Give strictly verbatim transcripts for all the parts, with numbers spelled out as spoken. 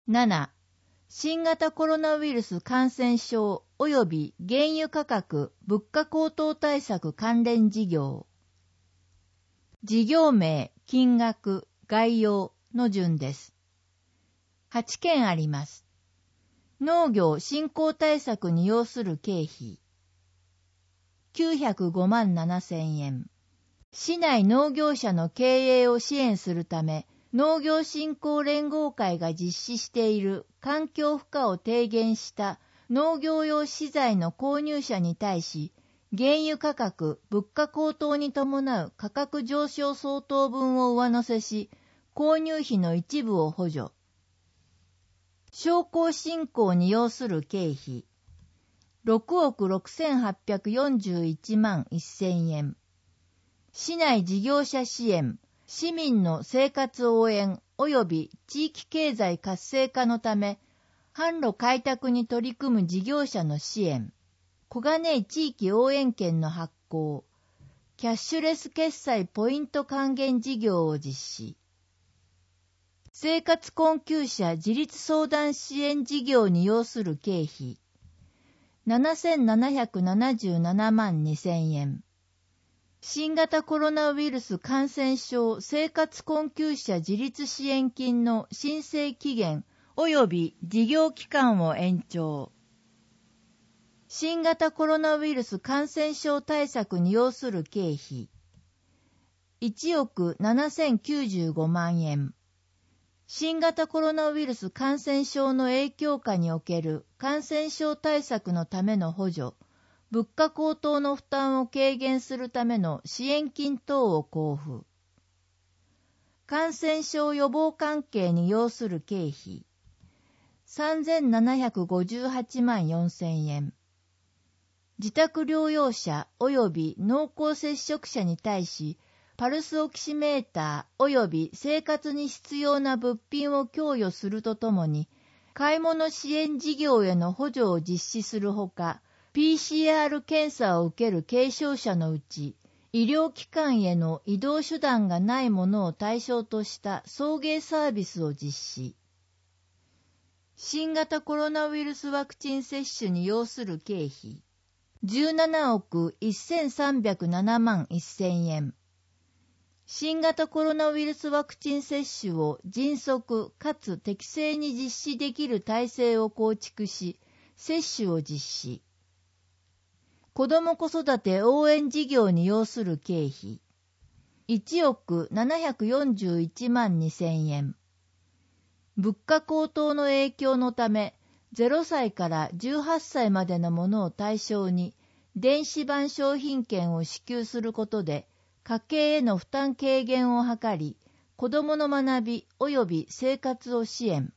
なな. 新型コロナウイルス感染症及び原油価格・物価高騰対策関連事業。事業名、金額、概要の順です。はちけんあります。農業振興対策に要する経費。きゅうひゃくごまんななせんえん。市内農業者の経営を支援するため、農業振興連合会が実施している環境負荷を低減した農業用資材の購入者に対し、原油価格・物価高騰に伴う価格上昇相当分を上乗せし、購入費の一部を補助。商工振興に要する経費。ろくおくろくせんはっぴゃくよんじゅういちまんせんえん。市内事業者支援、市民の生活応援及び地域経済活性化のため、販路開拓に取り組む事業者の支援、小金井地域応援券の発行、キャッシュレス決済ポイント還元事業を実施。生活困窮者自立相談支援事業に要する経費、ななせんななひゃくななじゅうななまんにせんえん。新型コロナウイルス感染症生活困窮者自立支援金の申請期限及び事業期間を延長。新型コロナウイルス感染症対策に要する経費。いちおくななせんきゅうじゅうごまんえん。新型コロナウイルス感染症の影響下における感染症対策のための補助、物価高騰の負担を軽減するための支援金等を交付。感染症予防関係に要する経費。さんぜんななひゃくごじゅうはちまんよんせんえん。自宅療養者及び濃厚接触者に対し、パルスオキシメーター及び生活に必要な物品を供与するとともに、買い物支援事業への補助を実施するほか、ピーシーアール 検査を受ける軽症者のうち、医療機関への移動手段がないものを対象とした送迎サービスを実施。新型コロナウイルスワクチン接種に要する経費。じゅうななおくせんさんびゃくななまんせんえん。新型コロナウイルスワクチン接種を迅速かつ適正に実施できる体制を構築し、接種を実施。子ども子育て応援事業に要する経費。いちおくななひゃくよんじゅういちまんにせんえん。物価高騰の影響のため、ゼロさいからじゅうはっさいまでのものを対象に、電子版商品券を支給することで、家計への負担軽減を図り、子どもの学び及び生活を支援。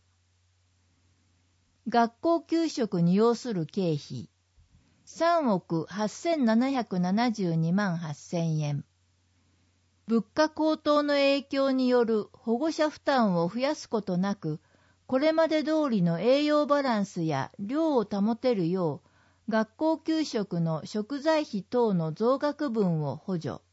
学校給食に要する経費。さんおくはっせんななひゃくななじゅうにまんはっせんえん。物価高騰の影響による保護者負担を増やすことなく、これまで通りの栄養バランスや量を保てるよう、学校給食の食材費等の増額分を補助。